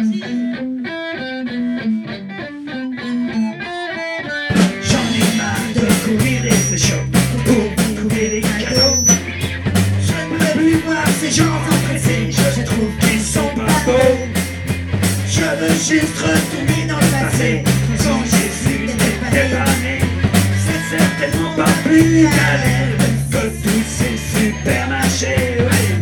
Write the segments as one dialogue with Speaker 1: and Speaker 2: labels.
Speaker 1: J'en ai marre de courir et c'est chaud pour trouver des cadeaux. Je ne veux plus voir ces gens empressés, je trouve qu'ils sont pas beaux. Je veux juste retourner dans le passé, quand Jésus n'était pas né. C'est certainement pas plus galère que tous ces supermarchés.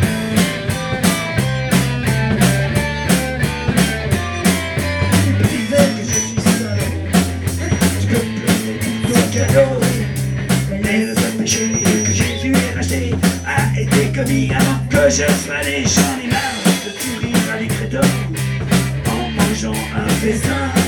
Speaker 1: Tu veux que je suis seul, tu peux pleurer tous ton cadeau. Mais le seul péché que Jésus ait racheté a été commis avant que je sois né. J'en ai marre de courir à l'écréteau en mangeant un festin.